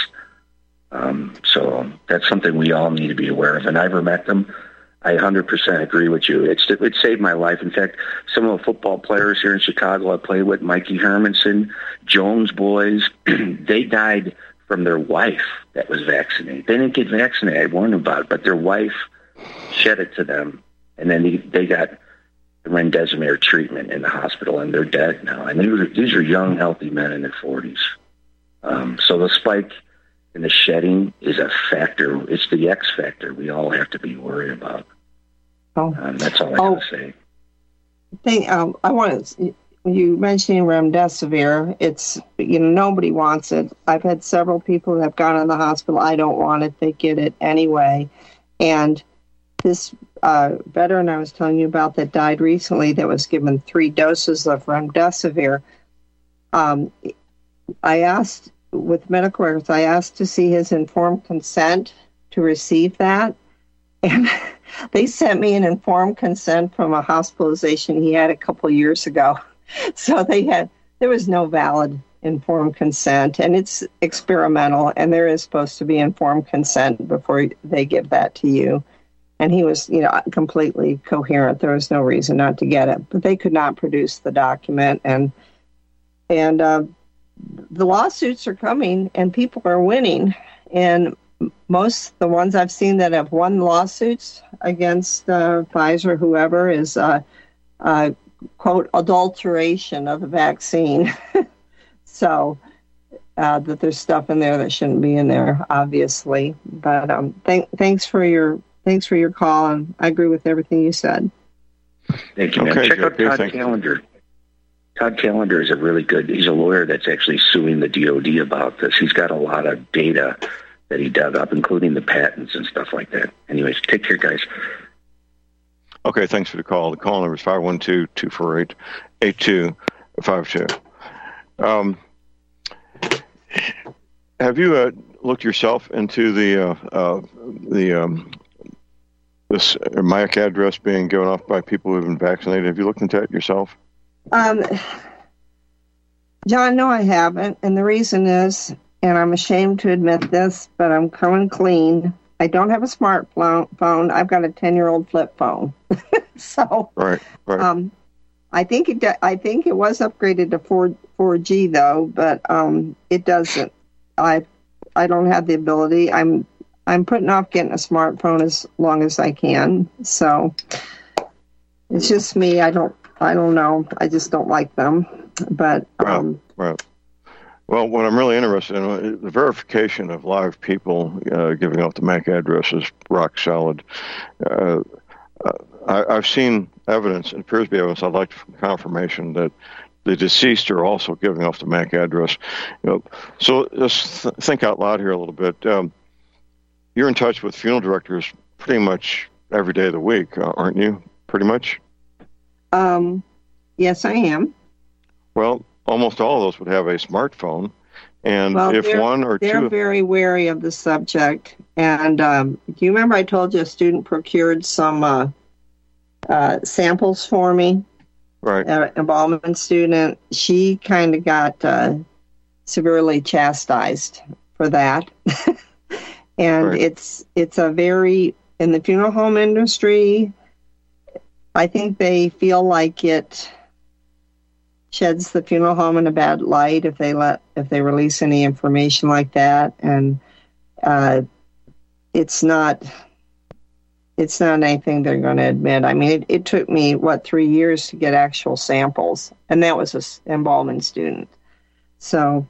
Um, so that's something we all need to be aware of. And ivermectin, I one hundred percent agree with you. It's, it saved my life. In fact, some of the football players here in Chicago I played with, Mikey Hermanson, Jones boys, they died from their wife that was vaccinated. They didn't get vaccinated. I warned them about it, but their wife shed it to them, and then they, they got the remdesivir treatment in the hospital, and they're dead now. And these are, these are young, healthy men in their forties. Um, so the spike in the shedding is a factor. It's the X factor we all have to be worried about. Oh, um, that's all I oh, got to say. They, um, I want to, you mentioning remdesivir, it's, you know, nobody wants it. I've had several people that have gone in the hospital. I don't want it. They get it anyway. And this uh, veteran I was telling you about that died recently that was given three doses of remdesivir, um, I asked, with medical records, I asked to see his informed consent to receive that. And they sent me an informed consent from a hospitalization he had a couple of years ago. So they had, there was no valid informed consent, and it's experimental, and there is supposed to be informed consent before they give that to you. And he was, you know, completely coherent. There was no reason not to get it, but they could not produce the document. And, and, uh, the lawsuits are coming and people are winning. And most the ones I've seen that have won lawsuits against uh, Pfizer, whoever, is uh, uh, quote adulteration of the vaccine. So uh, that there's stuff in there that shouldn't be in there, obviously. But um, th- thanks for your thanks for your call, and I agree with everything you said. Thank you, man. Okay, Check out J P, Todd thank you. Callender. Todd Callender is a really good, he's a lawyer that's actually suing the D O D about this. He's got a lot of data that he dug up, including the patents and stuff like that. Anyways, take care, guys. Okay, thanks for the call. The call number is five one two, two four eight, eight two five two. Um, have you uh, looked yourself into the uh, uh, the um, this M A C address being given off by people who have been vaccinated? Have you looked into it yourself? Um, John, no, I haven't. And the reason is, and I'm ashamed to admit this, but I'm coming clean. I don't have a smartphone. I've got a ten-year-old flip phone. So, right, right. Um, I think it. I think it was upgraded to four four G though, but um, it doesn't. I I don't have the ability. I'm I'm putting off getting a smartphone as long as I can. So it's just me. I don't. I don't know. I just don't like them. But um, right, right. Well, what I'm really interested in is the verification of live people uh, giving out the M A C address is rock solid. Uh, uh, I, I've seen evidence, it appears to be evidence, I'd like confirmation that the deceased are also giving off the M A C address. You know, so just th- think out loud here a little bit. Um, you're in touch with funeral directors pretty much every day of the week, uh, aren't you? Pretty much? Um, yes, I am. Well, almost all of those would have a smartphone. And well, if one or they're two... They're very wary of the subject. And um, do you remember I told you a student procured some uh, uh, samples for me? Right. An embalming student. She kind of got uh, severely chastised for that. And right. it's it's a very, in the funeral home industry, I think they feel like it sheds the funeral home in a bad light if they let if they release any information like that, and uh, it's not it's not anything they're going to admit. I mean, it, it took me what three years to get actual samples, and that was an embalming student. So,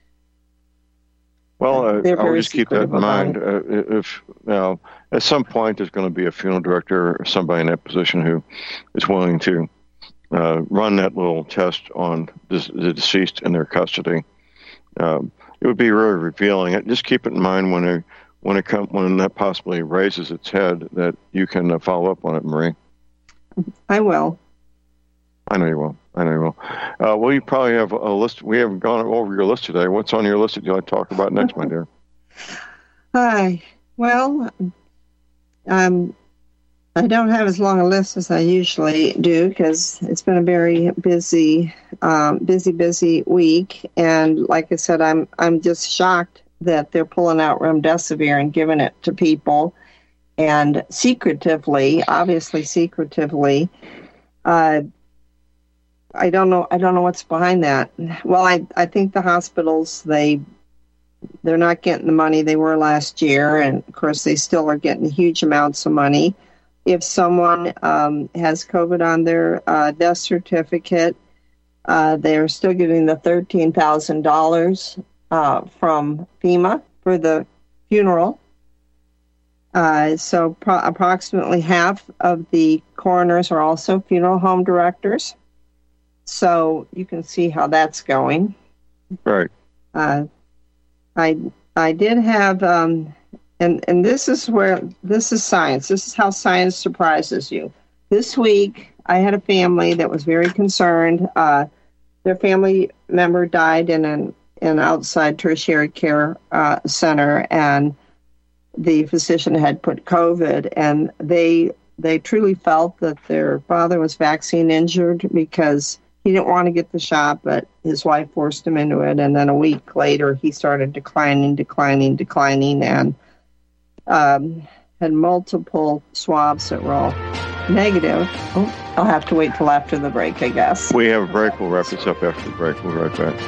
well, uh, they're I'll very just keep that in secretive about mind. it. Uh, if you know, at some point there's going to be a funeral director or somebody in that position who is willing to Uh, run that little test on this, the deceased in their custody. Um, it would be really revealing. Just keep it in mind when it when it come, when that possibly raises its head that you can uh, follow up on it, Marie. I will. I know you will. I know you will. Uh, well, you probably have a list. We haven't gone over your list today. What's on your list that you'd like to talk about next, my dear? Hi. Well, um. I don't have as long a list as I usually do because it's been a very busy, um, busy, busy week. And like I said, I'm I'm just shocked that they're pulling out remdesivir and giving it to people, and secretively, obviously secretively. Uh, I don't know. I don't know what's behind that. Well, I I think the hospitals they they're not getting the money they were last year, and of course they still are getting huge amounts of money. If someone um, has COVID on their uh, death certificate, uh, they're still getting the thirteen thousand dollars uh, from FEMA for the funeral. Uh, so pro- approximately half of the coroners are also funeral home directors. So you can see how that's going. Right. Uh, I I did have um, and and this is where this is science. This is how science surprises you. This week, I had a family that was very concerned. Uh, their family member died in an an outside tertiary care uh, center, and the physician had put COVID, and they they truly felt that their father was vaccine injured because he didn't want to get the shot, but his wife forced him into it. And then a week later, he started declining, declining, declining, and um, had multiple swabs that were all negative. Oh, I'll have to wait till after the break, I guess. We have a break. We'll wrap this up after the break. We'll be right back.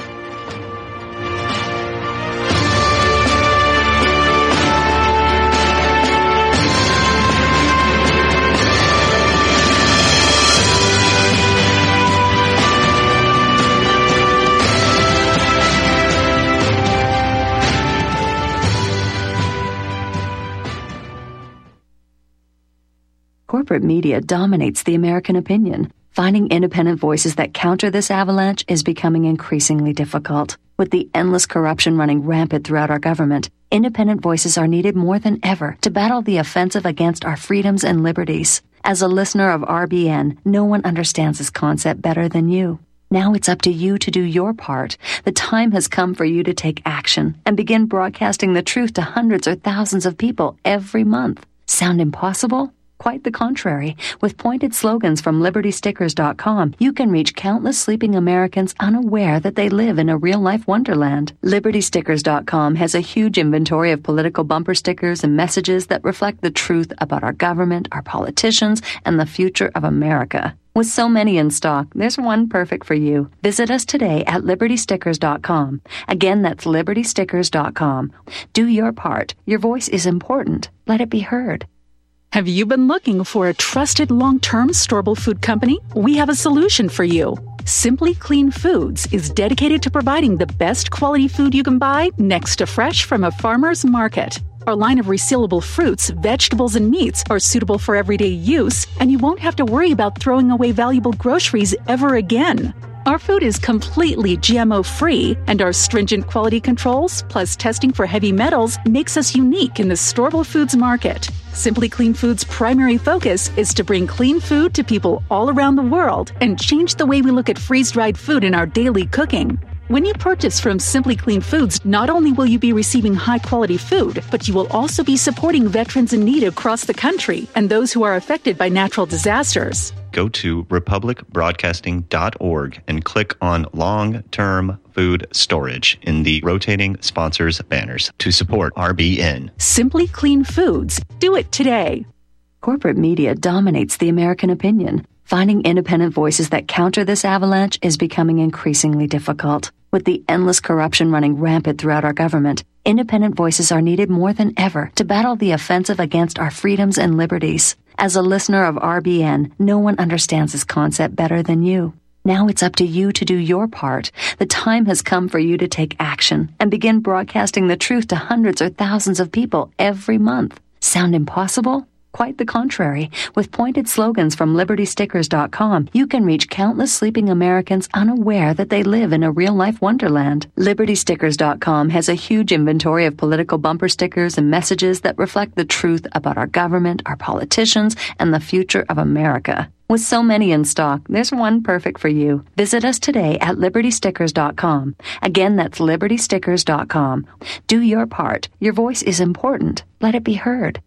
Corporate media dominates the American opinion. Finding independent voices that counter this avalanche is becoming increasingly difficult. With the endless corruption running rampant throughout our government, independent voices are needed more than ever to battle the offensive against our freedoms and liberties. As a listener of R B N, no one understands this concept better than you. Now it's up to you to do your part. The time has come for you to take action and begin broadcasting the truth to hundreds or thousands of people every month. Sound impossible? Quite the contrary. With pointed slogans from Liberty Stickers dot com, you can reach countless sleeping Americans unaware that they live in a real-life wonderland. Liberty Stickers dot com has a huge inventory of political bumper stickers and messages that reflect the truth about our government, our politicians, and the future of America. With so many in stock, there's one perfect for you. Visit us today at Liberty Stickers dot com. Again, that's Liberty Stickers dot com. Do your part. Your voice is important. Let it be heard. Have you been looking for a trusted long-term storable food company? We have a solution for you. Simply Clean Foods is dedicated to providing the best quality food you can buy next to fresh from a farmer's market. Our line of resealable fruits, vegetables, and meats are suitable for everyday use, and you won't have to worry about throwing away valuable groceries ever again. Our food is completely G M O-free, and our stringent quality controls, plus testing for heavy metals, makes us unique in the storable foods market. Simply Clean Foods' primary focus is to bring clean food to people all around the world and change the way we look at freeze-dried food in our daily cooking. When you purchase from Simply Clean Foods, not only will you be receiving high-quality food, but you will also be supporting veterans in need across the country and those who are affected by natural disasters. Go to republic broadcasting dot org and click on Long-Term Food Storage in the rotating sponsors banners to support R B N. Simply Clean Foods. Do it today. Corporate media dominates the American opinion. Finding independent voices that counter this avalanche is becoming increasingly difficult. With the endless corruption running rampant throughout our government, independent voices are needed more than ever to battle the offensive against our freedoms and liberties. As a listener of R B N, no one understands this concept better than you. Now it's up to you to do your part. The time has come for you to take action and begin broadcasting the truth to hundreds or thousands of people every month. Sound impossible? Quite the contrary. With pointed slogans from Liberty Stickers dot com, you can reach countless sleeping Americans unaware that they live in a real-life wonderland. Liberty Stickers dot com has a huge inventory of political bumper stickers and messages that reflect the truth about our government, our politicians, and the future of America. With so many in stock, there's one perfect for you. Visit us today at Liberty Stickers dot com. Again, that's Liberty Stickers dot com. Do your part. Your voice is important. Let it be heard.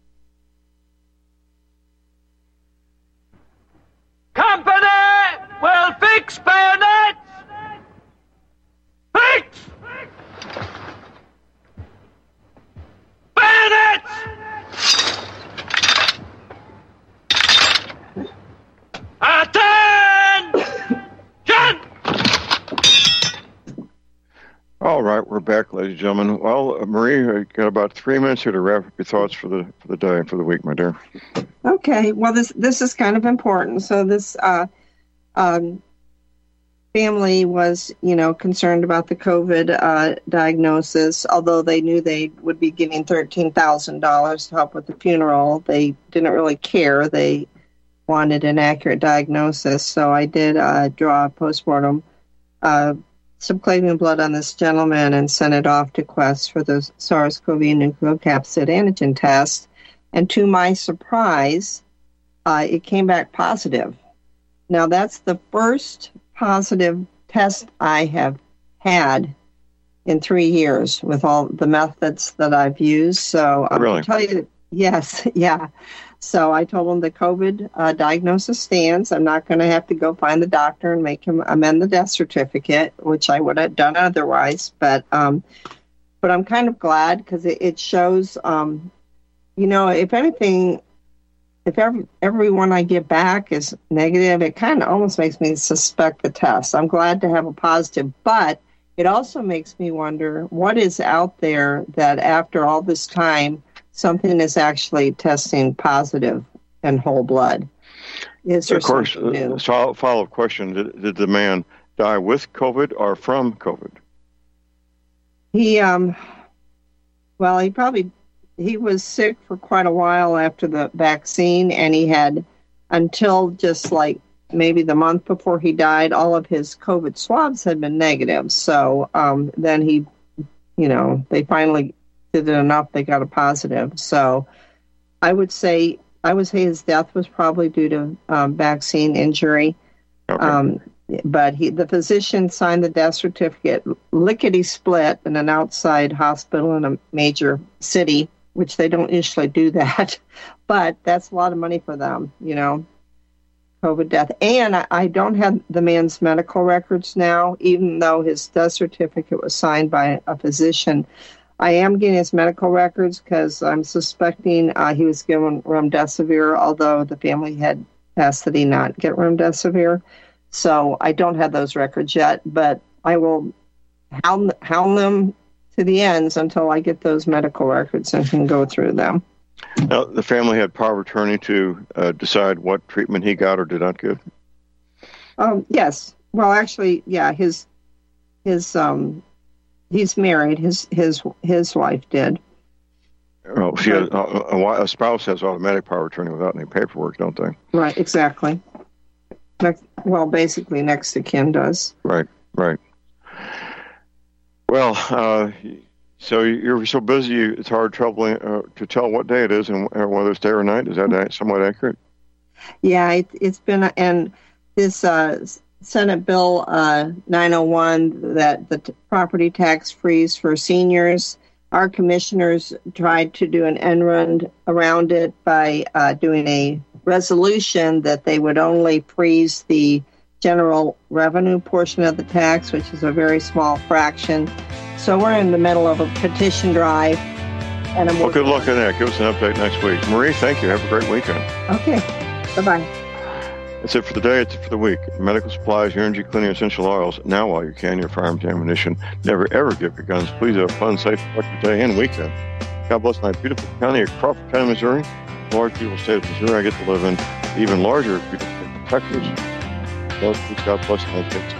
Company will fix bayonets! Fix! Bayonets! Attention! All right, we're back, ladies and gentlemen. Well, uh, Marie, I got about three minutes here to wrap up your thoughts for the for the day and for the week, my dear. Okay, well, this this is kind of important. So this uh, um, family was, you know, concerned about the COVID uh, diagnosis. Although they knew they would be giving thirteen thousand dollars to help with the funeral, they didn't really care. They wanted an accurate diagnosis. So I did uh, draw a postmortem uh, subclavian blood on this gentleman and sent it off to Quest for the SARS-CoV nucleocapsid antigen test. And to my surprise, uh, it came back positive. Now, that's the first positive test I have had in three years with all the methods that I've used. So I'm really? going to tell you, yes, yeah. So I told him the COVID uh, diagnosis stands. I'm not going to have to go find the doctor and make him amend the death certificate, which I would have done otherwise. But um, but I'm kind of glad because it, it shows, um, you know, if anything, if every, everyone I get back is negative, it kind of almost makes me suspect the test. I'm glad to have a positive, but it also makes me wonder what is out there that after all this time, something is actually testing positive in whole blood. Is there of course, something new? uh, follow-up question, did, did the man die with COVID or from COVID? He, um, well, he probably, he was sick for quite a while after the vaccine, and he had, until just like maybe the month before he died, all of his COVID swabs had been negative. So um, then he, you know, they finally did it enough, they got a positive. So I would say, I would say his death was probably due to um, vaccine injury. Okay. Um, but he, the physician signed the death certificate lickety split in an outside hospital in a major city, which they don't usually do that. But that's a lot of money for them, you know, COVID death. And I, I don't have the man's medical records now, even though his death certificate was signed by a physician. I am getting his medical records because I'm suspecting uh, he was given remdesivir, although the family had asked that he not get remdesivir. So I don't have those records yet, but I will hound, hound them to the ends until I get those medical records and can go through them. Now, the family had power of attorney to uh, decide what treatment he got or did not get? Um, yes. Well, actually, yeah, his his um. He's married. His his his wife did. Oh, she has, a, a spouse has automatic power of attorney without any paperwork, don't they? Right, exactly. Next, well, basically, next to kin does. Right, right. Well, uh, so you're so busy, it's hard troubling, uh, to tell what day it is and whether it's day or night. Is that somewhat accurate? Yeah, it, it's been, and this uh, Senate Bill uh, nine oh one, that the t- property tax freeze for seniors, our commissioners tried to do an end run around it by uh, doing a resolution that they would only freeze the general revenue portion of the tax, which is a very small fraction. So we're in the middle of a petition drive. And I'm well, good luck on that. Give us an update next week. Marie, thank you. Have a great weekend. Okay. Bye-bye. That's it for the day. It's it for the week. Medical supplies, your energy, cleaning, essential oils. Now, while you can, your firearms ammunition. Never, ever give your guns. Please have a fun, safe, productive day and weekend. God bless my beautiful county of Crawford County, Missouri. Large, beautiful state of Missouri. I get to live in even larger, beautiful state of Texas. Lord, please, God bless my kids.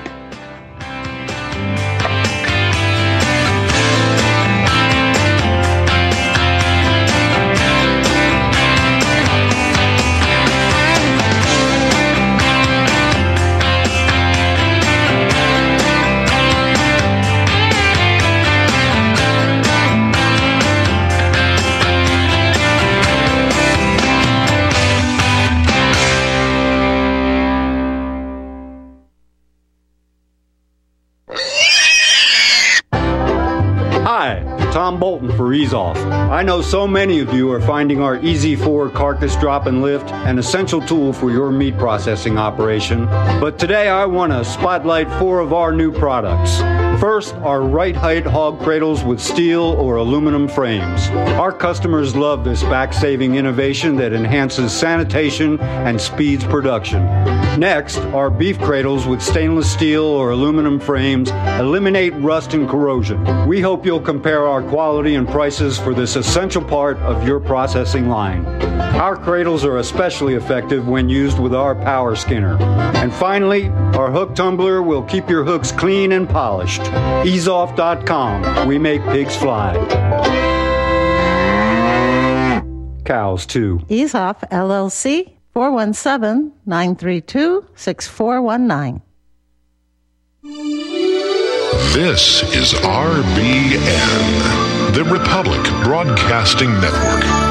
Tom Bolton for Ease Off. I know so many of you are finding our Easy four carcass drop and lift an essential tool for your meat processing operation. But today I want to spotlight four of our new products. First, our right height hog cradles with steel or aluminum frames. Our customers love this back-saving innovation that enhances sanitation and speeds production. Next, our beef cradles with stainless steel or aluminum frames eliminate rust and corrosion. We hope you'll compare our quality and prices for this essential part of your processing line. Our cradles are especially effective when used with our power skinner. And finally, our hook tumbler will keep your hooks clean and polished. ease off dot com. We make pigs fly. Cows, too. Ease Off, L L C, four one seven, nine three two, six four one nine. This is R B N, the Republic Broadcasting Network.